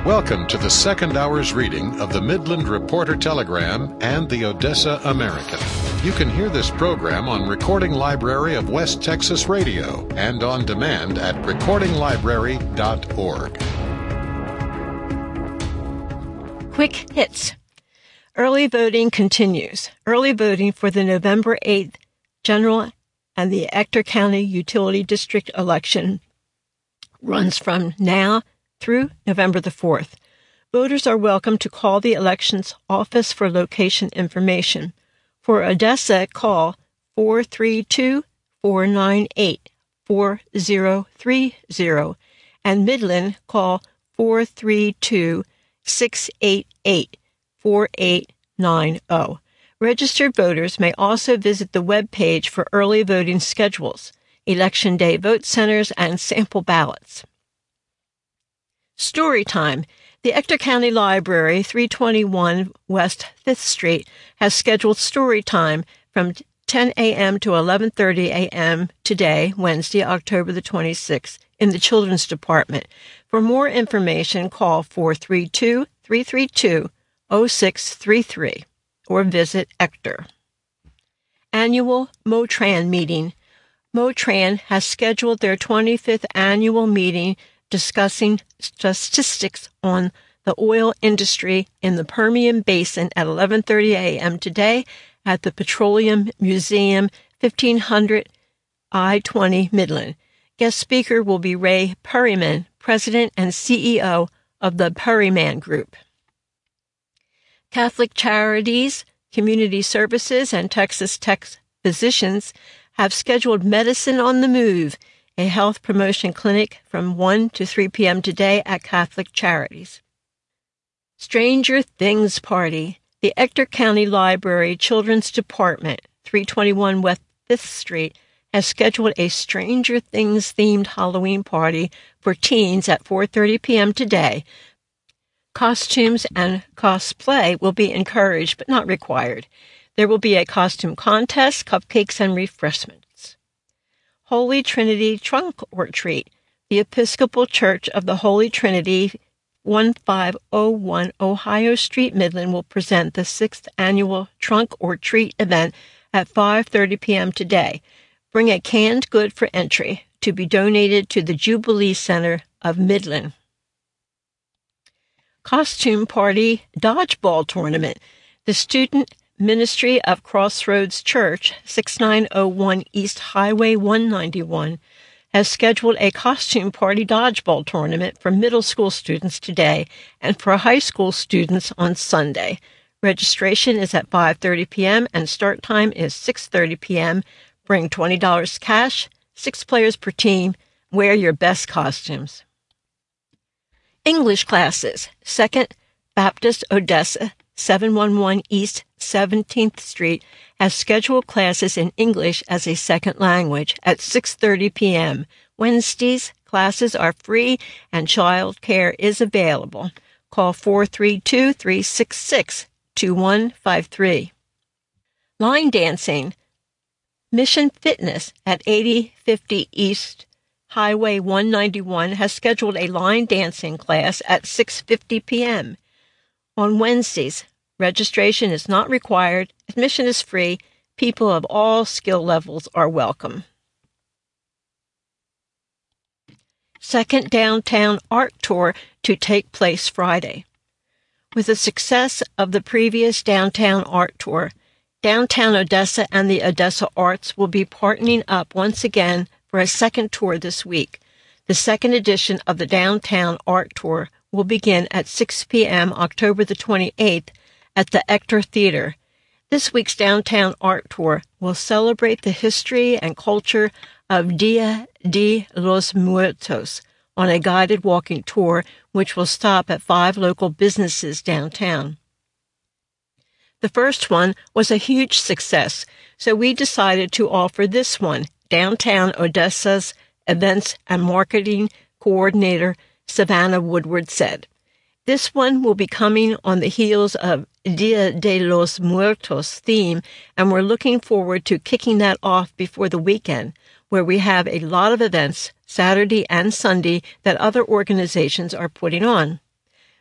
Welcome to the second hour's reading of the Midland Reporter Telegram and the Odessa American. You can hear this program on Recording Library of West Texas Radio and on demand at recordinglibrary.org. Quick hits. Early voting continues. Early voting for the November 8th general and the Ector County Utility District election runs from now through November the 4th. Voters are welcome to call the elections office for location information. For Odessa, call 432-498-4030 and Midland, call 432-688-4890. Registered voters may also visit the web page for early voting schedules, Election Day vote centers, and sample ballots. Story time. The Ector County Library, 321 West 5th Street, has scheduled story time from 10 a.m. to 11:30 a.m. today, Wednesday, October the 26th, in the Children's Department. For more information, call 432-332-0633 or visit Ector. Annual Motran Meeting. Motran has scheduled their 25th annual meeting discussing statistics on the oil industry in the Permian Basin at 11:30 a.m. today at the Petroleum Museum, 1500 I-20 Midland. Guest speaker will be Ray Perryman, President and CEO of the Perryman Group. Catholic Charities, Community Services, and Texas Tech Physicians have scheduled Medicine on the Move, a health promotion clinic from 1 to 3 p.m. today at Catholic Charities. Stranger Things Party. The Ector County Library Children's Department, 321 West 5th Street, has scheduled a Stranger Things-themed Halloween party for teens at 4:30 p.m. today. Costumes and cosplay will be encouraged but not required. There will be a costume contest, cupcakes, and refreshments. Holy Trinity Trunk or Treat. The Episcopal Church of the Holy Trinity, 1501 Ohio Street, Midland, will present the 6th annual Trunk or Treat event at 5:30 p.m. today. Bring a canned good for entry to be donated to the Jubilee Center of Midland. Costume Party Dodgeball Tournament. The Student Ministry of Crossroads Church, 6901 East Highway 191, has scheduled a costume party dodgeball tournament for middle school students today and for high school students on Sunday. Registration is at 5:30 p.m. and start time is 6:30 p.m. Bring $20 cash, 6 players per team. Wear your best costumes. English classes. 2nd Baptist Odessa, 711 East 17th Street, has scheduled classes in English as a second language at 6:30 p.m. Wednesdays, classes are free and child care is available. Call 432-366-2153. Line dancing. Mission Fitness at 8050 East Highway 191 has scheduled a line dancing class at 6:50 p.m. On Wednesdays. Registration is not required. Admission is free. People of all skill levels are welcome. Second Downtown Art Tour to take place Friday. With the success of the previous Downtown Art Tour, Downtown Odessa and the Odessa Arts will be partnering up once again for a second tour this week. The second edition of the Downtown Art Tour will begin at 6 p.m. October the 28th at the Ector Theater. This week's Downtown Art Tour will celebrate the history and culture of Dia de los Muertos on a guided walking tour, which will stop at 5 local businesses downtown. The first one was a huge success, so we decided to offer this one, Downtown Odessa's Events and Marketing Coordinator Savannah Woodward said. This one will be coming on the heels of Dia de los Muertos theme, and we're looking forward to kicking that off before the weekend, where we have a lot of events Saturday and Sunday that other organizations are putting on.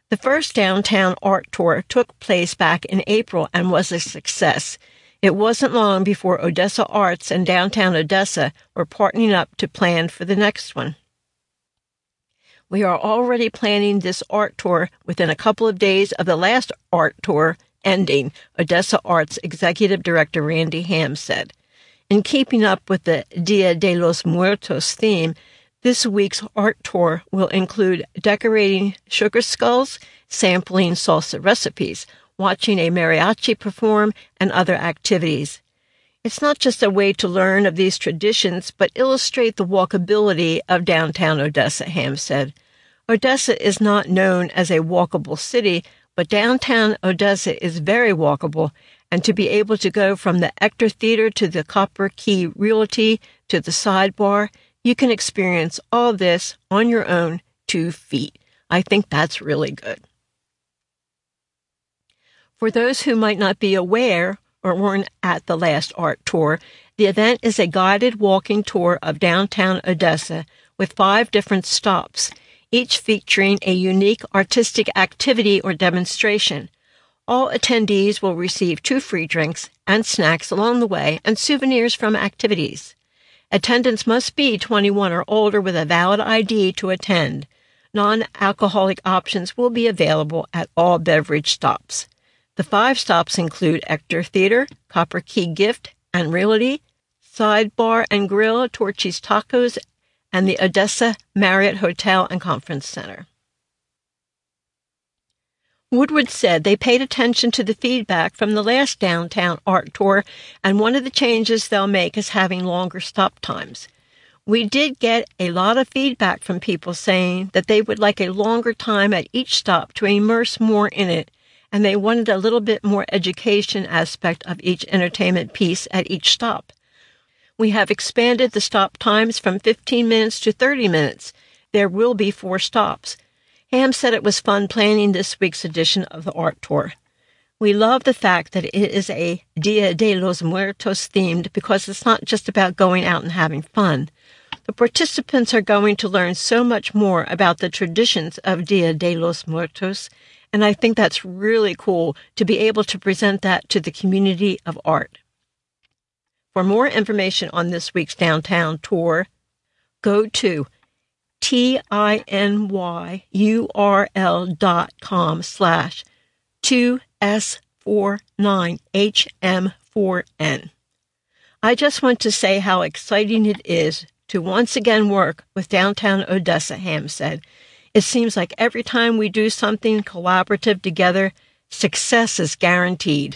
The first downtown art tour took place back in April and was a success. It wasn't long before Odessa Arts and Downtown Odessa were partnering up to plan for the next one. We are already planning this art tour within a couple of days of the last art tour ending, Odessa Arts Executive Director Randy Ham said. In keeping up with the Dia de los Muertos theme, this week's art tour will include decorating sugar skulls, sampling salsa recipes, watching a mariachi perform, and other activities. It's not just a way to learn of these traditions, but illustrate the walkability of downtown Odessa, Ham said. Odessa is not known as a walkable city, but downtown Odessa is very walkable, and to be able to go from the Ector Theater to the Copper Key Realty to the Sidebar, you can experience all this on your own 2 feet. I think that's really good. For those who might not be aware or weren't at the last art tour, the event is a guided walking tour of downtown Odessa with 5 different stops, each featuring a unique artistic activity or demonstration. All attendees will receive 2 free drinks and snacks along the way and souvenirs from activities. Attendants must be 21 or older with a valid ID to attend. Non-alcoholic options will be available at all beverage stops. The 5 stops include Ector Theater, Copper Key Gift and Realty, Sidebar and Grill, Torchy's Tacos, and the Odessa Marriott Hotel and Conference Center. Woodward said they paid attention to the feedback from the last downtown art tour, and one of the changes they'll make is having longer stop times. We did get a lot of feedback from people saying that they would like a longer time at each stop to immerse more in it, and they wanted a little bit more education aspect of each entertainment piece at each stop. We have expanded the stop times from 15 minutes to 30 minutes. There will be 4 stops. Ham said it was fun planning this week's edition of the art tour. We love the fact that it is a Dia de los Muertos themed because it's not just about going out and having fun. The participants are going to learn so much more about the traditions of Dia de los Muertos, and I think that's really cool to be able to present that to the community of art. For more information on this week's downtown tour, go to tinyurl.com/2s49hm4n. I just want to say how exciting it is to once again work with Downtown Odessa, Ham said. It seems like every time we do something collaborative together, success is guaranteed.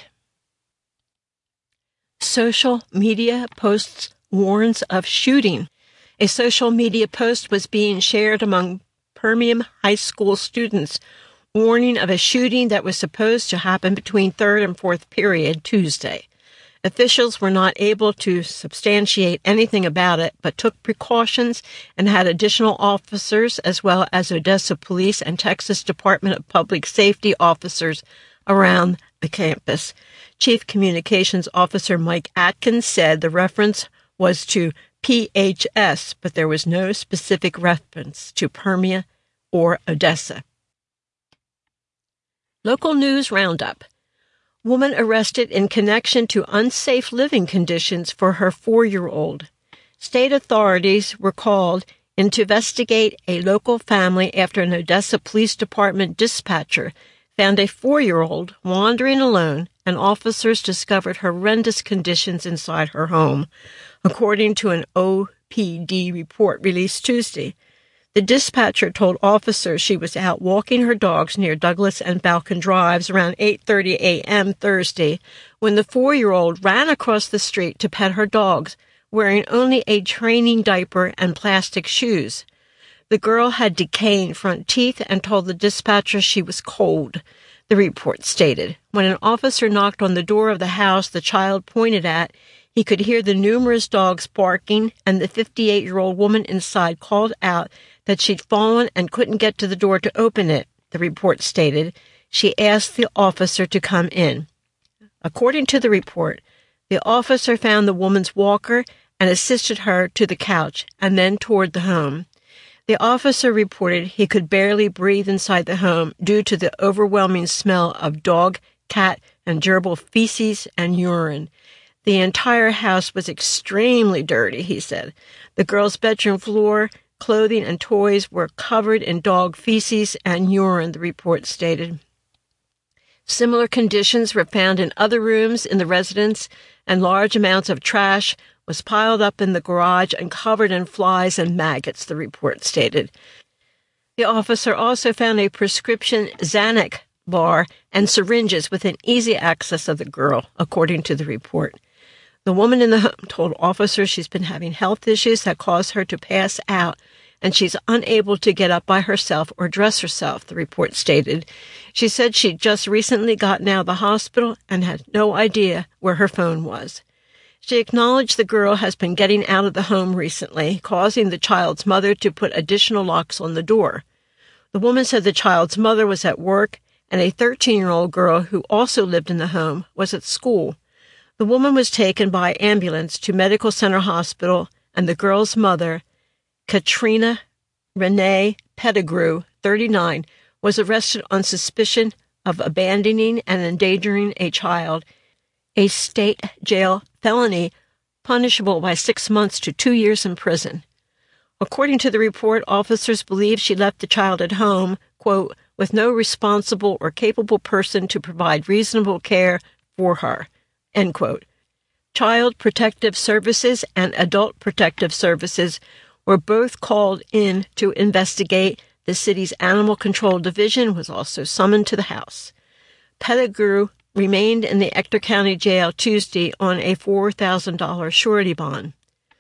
Social media posts warns of shooting. A social media post was being shared among Permian High School students, warning of a shooting that was supposed to happen between 3rd and 4th period Tuesday. Officials were not able to substantiate anything about it, but took precautions and had additional officers, as well as Odessa Police and Texas Department of Public Safety officers around the campus. Chief Communications Officer Mike Atkins said the reference was to PHS, but there was no specific reference to Permian or Odessa. Local News Roundup. Woman arrested in connection to unsafe living conditions for her 4-year-old. State authorities were called in to investigate a local family after an Odessa Police Department dispatcher found a 4-year-old wandering alone, and officers discovered horrendous conditions inside her home, according to an OPD report released Tuesday. The dispatcher told officers she was out walking her dogs near Douglas and Balkan Drives around 8:30 a.m. Thursday when the 4-year-old ran across the street to pet her dogs, wearing only a training diaper and plastic shoes. The girl had decaying front teeth and told the dispatcher she was cold, the report stated. When an officer knocked on the door of the house the child pointed at, he could hear the numerous dogs barking, and the 58-year-old woman inside called out that she'd fallen and couldn't get to the door to open it, the report stated. She asked the officer to come in. According to the report, the officer found the woman's walker and assisted her to the couch and then toward the home. The officer reported he could barely breathe inside the home due to the overwhelming smell of dog, cat, and gerbil feces and urine. The entire house was extremely dirty, he said. The girl's bedroom floor, clothing, and toys were covered in dog feces and urine, the report stated. Similar conditions were found in other rooms in the residence, and large amounts of trash was piled up in the garage and covered in flies and maggots, the report stated. The officer also found a prescription Xanax bar and syringes within easy access of the girl, according to the report. The woman in the home told officers she's been having health issues that cause her to pass out, and she's unable to get up by herself or dress herself, the report stated. She said she'd just recently gotten out of the hospital and had no idea where her phone was. She acknowledged the girl has been getting out of the home recently, causing the child's mother to put additional locks on the door. The woman said the child's mother was at work, and a 13-year-old girl who also lived in the home was at school. The woman was taken by ambulance to Medical Center Hospital, and the girl's mother, Katrina Renee Pettigrew, 39, was arrested on suspicion of abandoning and endangering a child, a state jail felony punishable by 6 months to 2 years in prison. According to the report, officers believe she left the child at home, quote, with no responsible or capable person to provide reasonable care for her, end quote. Child Protective Services and Adult Protective Services were both called in to investigate. The city's Animal Control Division was also summoned to the house. Pettigrew remained in the Ector County Jail Tuesday on a $4,000 surety bond.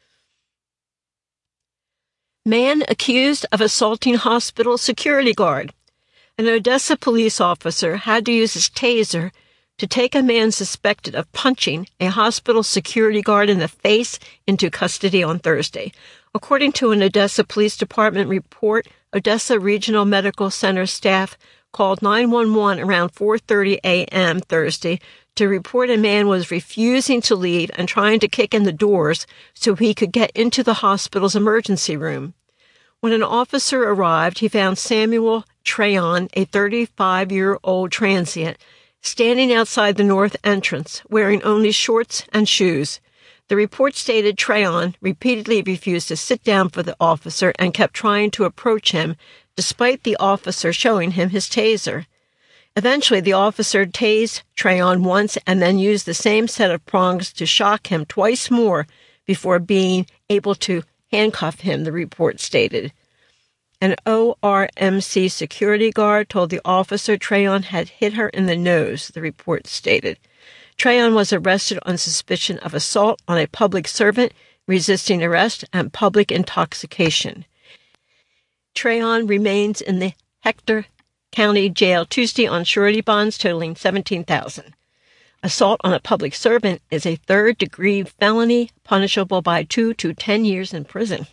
Man accused of assaulting hospital security guard. An Odessa police officer had to use his taser to take a man suspected of punching a hospital security guard in the face into custody on Thursday. According to an Odessa Police Department report, Odessa Regional Medical Center staff called 911 around 4:30 a.m. Thursday to report a man was refusing to leave and trying to kick in the doors so he could get into the hospital's emergency room. When an officer arrived, he found Samuel Trayon, a 35-year-old transient, standing outside the north entrance, wearing only shorts and shoes. The report stated Trayon repeatedly refused to sit down for the officer and kept trying to approach him, despite the officer showing him his taser. Eventually, the officer tased Trayon once and then used the same set of prongs to shock him twice more before being able to handcuff him, the report stated. An ORMC security guard told the officer Trayon had hit her in the nose, the report stated. Trayon was arrested on suspicion of assault on a public servant, resisting arrest, and public intoxication. Trayon remains in the Ector County Jail Tuesday on surety bonds totaling $17,000. Assault on a public servant is a third-degree felony punishable by 2 to 10 years in prison.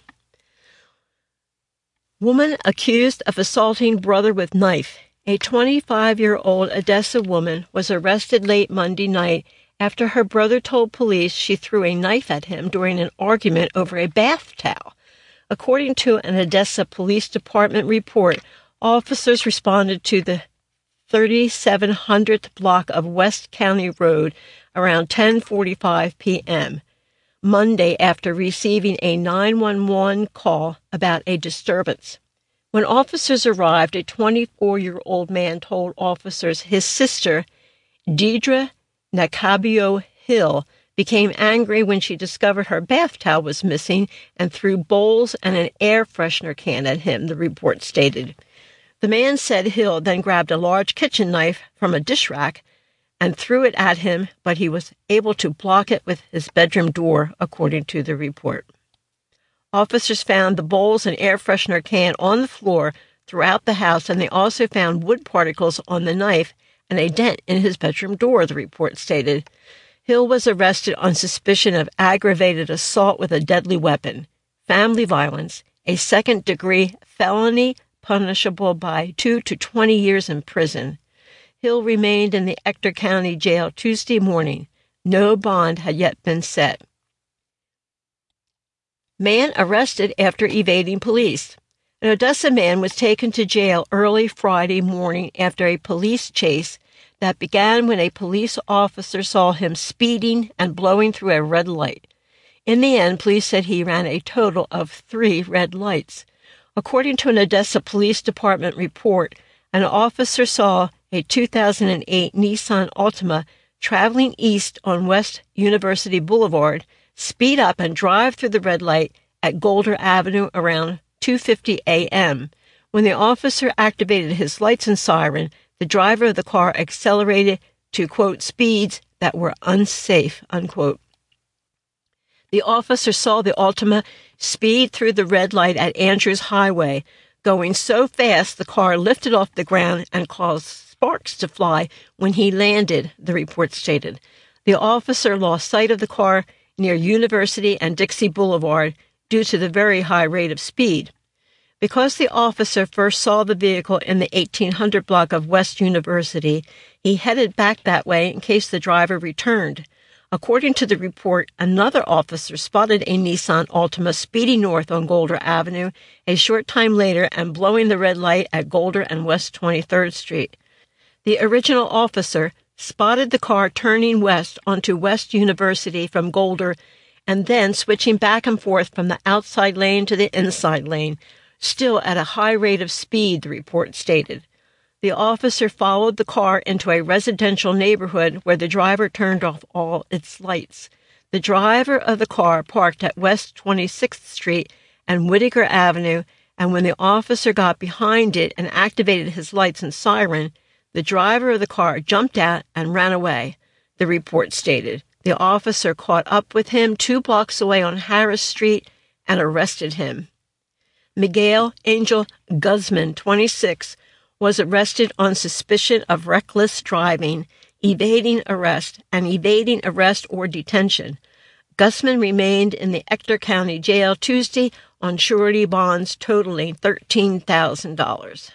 Woman accused of assaulting brother with knife. A 25-year-old Odessa woman was arrested late Monday night after her brother told police she threw a knife at him during an argument over a bath towel. According to an Odessa Police Department report, officers responded to the 3700th block of West County Road around 10:45 p.m. Monday after receiving a 911 call about a disturbance. When officers arrived, a 24-year-old man told officers his sister, Deidre Nacabio Hill, became angry when she discovered her bath towel was missing and threw bowls and an air freshener can at him, the report stated. The man said Hill then grabbed a large kitchen knife from a dish rack and threw it at him, but he was able to block it with his bedroom door, according to the report. Officers found the bowls and air freshener can on the floor throughout the house, and they also found wood particles on the knife and a dent in his bedroom door, the report stated. Hill was arrested on suspicion of aggravated assault with a deadly weapon, family violence, a second-degree felony punishable by 2 to 20 years in prison. Hill remained in the Ector County Jail Tuesday morning. No bond had yet been set. Man arrested after evading police. An Odessa man was taken to jail early Friday morning after a police chase that began when a police officer saw him speeding and blowing through a red light. In the end, police said he ran a total of 3 red lights. According to an Odessa Police Department report, an officer saw a 2008 Nissan Altima traveling east on West University Boulevard speed up and drive through the red light at Golder Avenue around 2:50 a.m. When the officer activated his lights and siren, the driver of the car accelerated to, quote, speeds that were unsafe, unquote. The officer saw the Altima speed through the red light at Andrews Highway, going so fast the car lifted off the ground and caused sparks to fly when he landed, the report stated. The officer lost sight of the car near University and Dixie Boulevard due to the very high rate of speed. Because the officer first saw the vehicle in the 1800 block of West University, he headed back that way in case the driver returned. According to the report, another officer spotted a Nissan Altima speeding north on Golder Avenue a short time later and blowing the red light at Golder and West 23rd Street. The original officer spotted the car turning west onto West University from Golder and then switching back and forth from the outside lane to the inside lane, still at a high rate of speed, the report stated. The officer followed the car into a residential neighborhood where the driver turned off all its lights. The driver of the car parked at West 26th Street and Whitaker Avenue, and when the officer got behind it and activated his lights and siren, the driver of the car jumped out and ran away, the report stated. The officer caught up with him 2 blocks away on Harris Street and arrested him. Miguel Angel Guzman, 26, was arrested on suspicion of reckless driving, evading arrest or detention. Guzman remained in the Ector County Jail Tuesday on surety bonds totaling $13,000.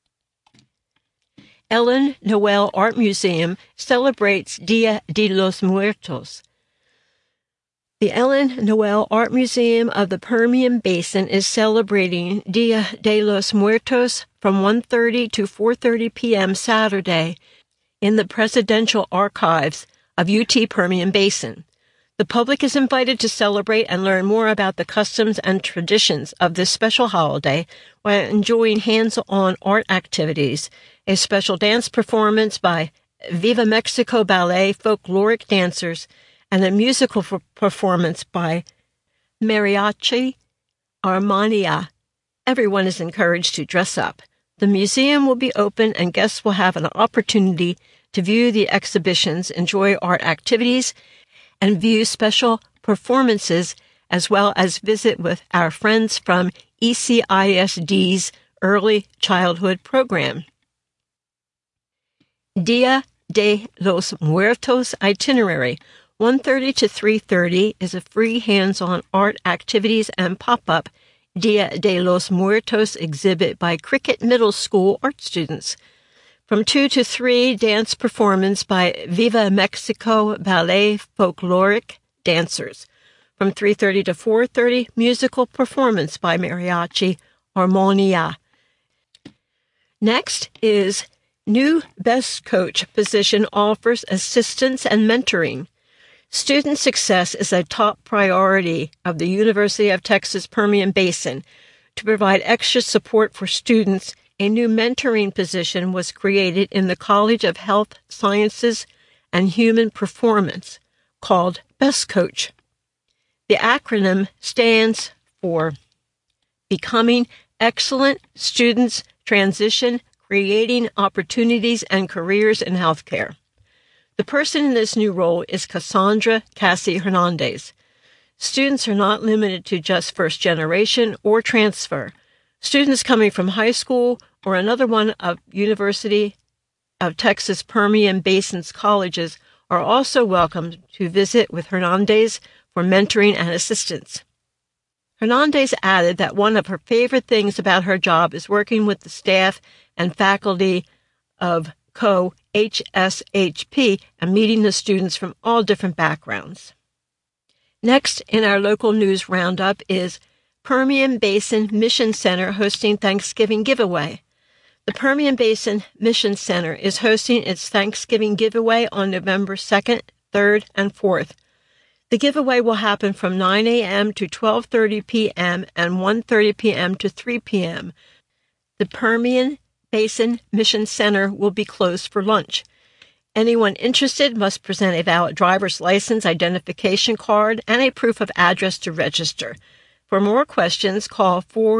Ellen Noel Art Museum celebrates Dia de los Muertos. The Ellen Noel Art Museum of the Permian Basin is celebrating Dia de los Muertos from 1:30 to 4:30 p.m. Saturday in the Presidential Archives of UT Permian Basin. The public is invited to celebrate and learn more about the customs and traditions of this special holiday while enjoying hands-on art activities, a special dance performance by Viva Mexico Ballet folkloric dancers, and a musical performance by Mariachi Armania. Everyone is encouraged to dress up. The museum will be open and guests will have an opportunity to view the exhibitions, enjoy art activities, and view special performances, as well as visit with our friends from ECISD's Early Childhood Program. Dia de los Muertos itinerary. 1:30 to 3:30 is a free hands-on art activities and pop-up Dia de los Muertos exhibit by Cricket Middle School art students. From 2 to 3, dance performance by Viva Mexico Ballet folkloric dancers. From 3:30 to 4:30, musical performance by Mariachi Armonia. Next is new Best Coach position offers assistance and mentoring. Student success is a top priority of the University of Texas Permian Basin. To provide extra support for students, a new mentoring position was created in the College of Health Sciences and Human Performance, called Best Coach. The acronym stands for Becoming Excellent Students Transition, Creating Opportunities and Careers in Healthcare. The person in this new role is Cassandra Cassie Hernandez. Students are not limited to just first generation or transfer. Students coming from high school or another one of University of Texas Permian Basin's colleges are also welcome to visit with Hernandez for mentoring and assistance. Hernandez added that one of her favorite things about her job is working with the staff and faculty of HSHP and meeting the students from all different backgrounds. Next in our local news roundup is Permian Basin Mission Center hosting Thanksgiving giveaway. The Permian Basin Mission Center is hosting its Thanksgiving giveaway on November 2nd, 3rd, and 4th. The giveaway will happen from 9 a.m. to 12:30 p.m. and 1:30 p.m. to 3 p.m. The Permian Basin Mission Center will be closed for lunch. Anyone interested must present a valid driver's license, identification card, and a proof of address to register. For more questions, call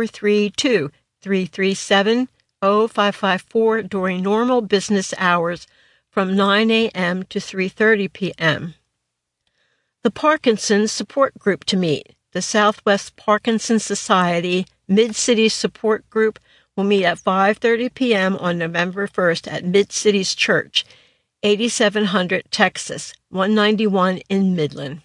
432-337-0554 during normal business hours from 9 a.m. to 3:30 p.m. The Parkinson's Support Group to meet. The Southwest Parkinson's Society Mid-City Support Group will meet at 5:30 p.m. on November 1st at Mid-Cities Church, 8700 Texas, 191 in Midland.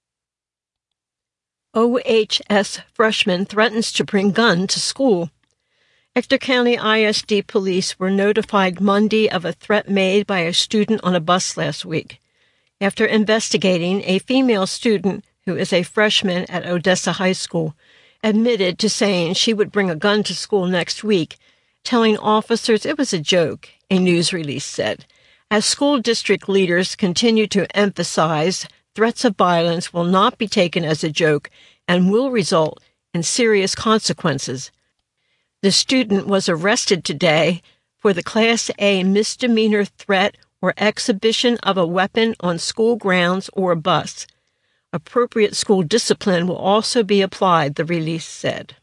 OHS freshman threatens to bring gun to school. Ector County ISD police were notified Monday of a threat made by a student on a bus last week. After investigating, a female student, who is a freshman at Odessa High School, admitted to saying she would bring a gun to school next week, telling officers it was a joke, a news release said. As school district leaders continue to emphasize, threats of violence will not be taken as a joke and will result in serious consequences. The student was arrested today for the Class A misdemeanor threat or exhibition of a weapon on school grounds or a bus. Appropriate school discipline will also be applied, the release said.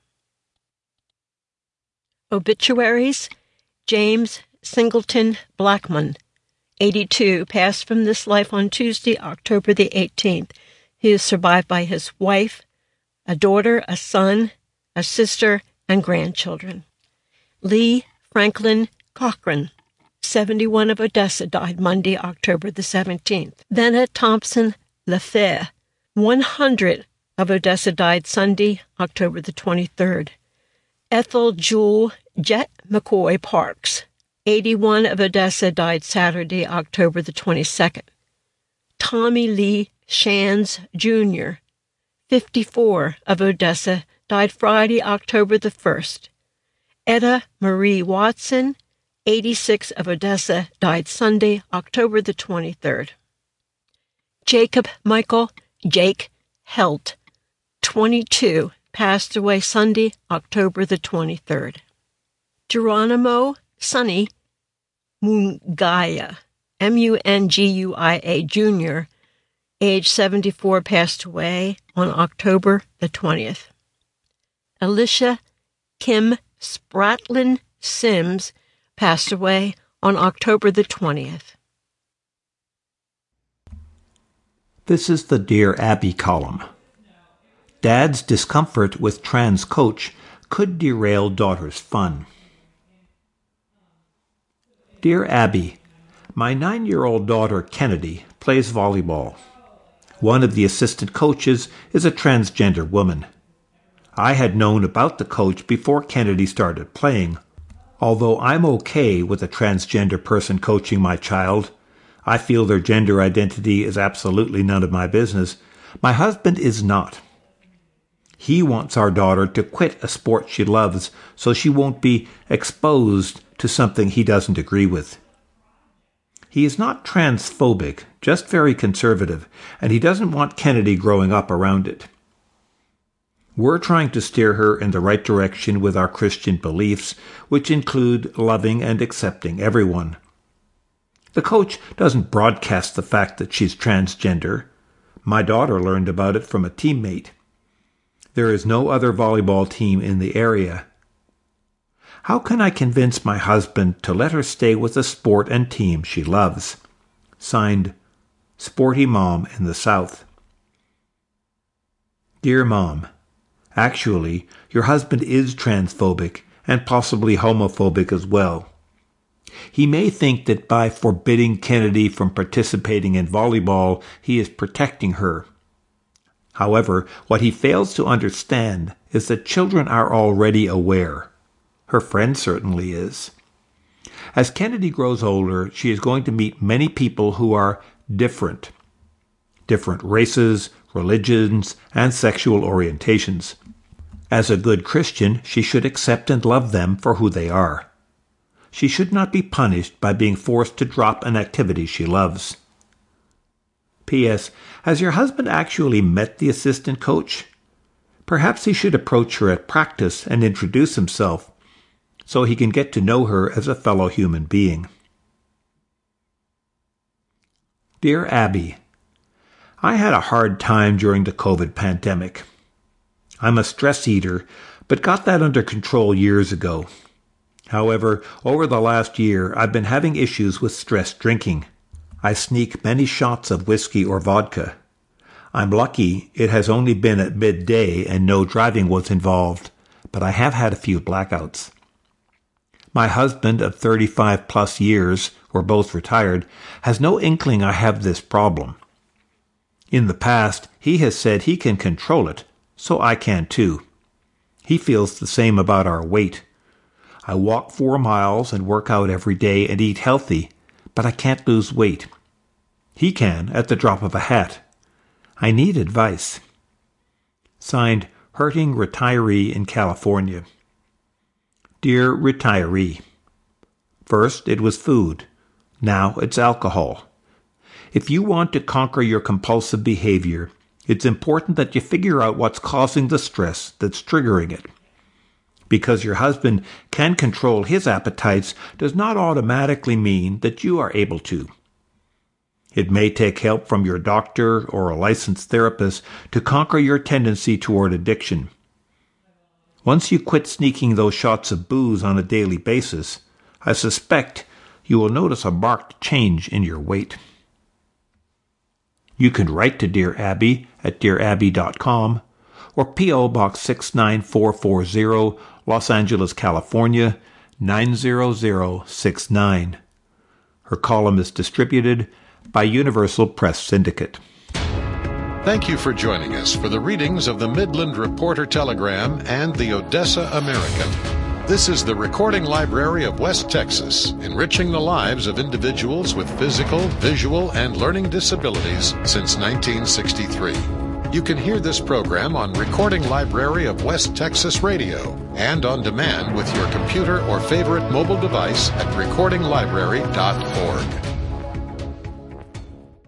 Obituaries: James Singleton Blackman, 82, passed from this life on Tuesday, October the 18th. He is survived by his wife, a daughter, a son, a sister, and grandchildren. Lee Franklin Cochran, 71, of Odessa, died Monday, October the 17th. Venna Thompson Lefebvre, 100, of Odessa, died Sunday, October the 23rd. Ethel Jewel Jet McCoy Parks, 81, of Odessa, died Saturday, October the 22nd. Tommy Lee Shands Jr., 54, of Odessa, died Friday, October the 1st. Etta Marie Watson, 86, of Odessa, died Sunday, October the 23rd. Jacob Michael Jake Helt, 22, passed away Sunday, October the 23rd. Geronimo Sonny Munguia, Munguia Jr., age 74, passed away on October the 20th. Alicia Kim Spratlin Sims passed away on October the 20th. This is the Dear Abby column. Dad's discomfort with trans coach could derail daughter's fun. Dear Abby, my 9-year-old daughter Kennedy plays volleyball. One of the assistant coaches is a transgender woman. I had known about the coach before Kennedy started playing. Although I'm okay with a transgender person coaching my child, I feel their gender identity is absolutely none of my business. My husband is not. He wants our daughter to quit a sport she loves so she won't be exposed to something he doesn't agree with. He is not transphobic, just very conservative, and he doesn't want Kennedy growing up around it. We're trying to steer her in the right direction with our Christian beliefs, which include loving and accepting everyone. The coach doesn't broadcast the fact that she's transgender. My daughter learned about it from a teammate. There is no other volleyball team in the area. How can I convince my husband to let her stay with a sport and team she loves? Signed, Sporty Mom in the South. Dear Mom, actually, your husband is transphobic and possibly homophobic as well. He may think that by forbidding Kennedy from participating in volleyball, he is protecting her. However, what he fails to understand is that children are already aware. Her friend certainly is. As Kennedy grows older, she is going to meet many people who are different. Different races, religions, and sexual orientations. As a good Christian, she should accept and love them for who they are. She should not be punished by being forced to drop an activity she loves. P.S. Has your husband actually met the assistant coach? Perhaps he should approach her at practice and introduce himself, so he can get to know her as a fellow human being. Dear Abby, I had a hard time during the COVID pandemic. I'm a stress eater, but got that under control years ago. However, over the last year, I've been having issues with stress drinking. I sneak many shots of whiskey or vodka. I'm lucky it has only been at midday and no driving was involved, but I have had a few blackouts. My husband of 35-plus years, we're both retired, has no inkling I have this problem. In the past, he has said he can control it, so I can too. He feels the same about our weight. I walk 4 miles and work out every day and eat healthy, but I can't lose weight. He can at the drop of a hat. I need advice. Signed, Hurting Retiree in California. Dear Retiree, first it was food. Now it's alcohol. If you want to conquer your compulsive behavior, it's important that you figure out what's causing the stress that's triggering it. Because your husband can control his appetites does not automatically mean that you are able to. It may take help from your doctor or a licensed therapist to conquer your tendency toward addiction. Once you quit sneaking those shots of booze on a daily basis, I suspect you will notice a marked change in your weight. You can write to Dear Abby at dearabby.com or P.O. Box 69440, Los Angeles, California, 90069. Her column is distributed by Universal Press Syndicate. Thank you for joining us for the readings of the Midland Reporter Telegram and the Odessa American. This is the Recording Library of West Texas, enriching the lives of individuals with physical, visual, and learning disabilities since 1963. You can hear this program on Recording Library of West Texas Radio and on demand with your computer or favorite mobile device at recordinglibrary.org.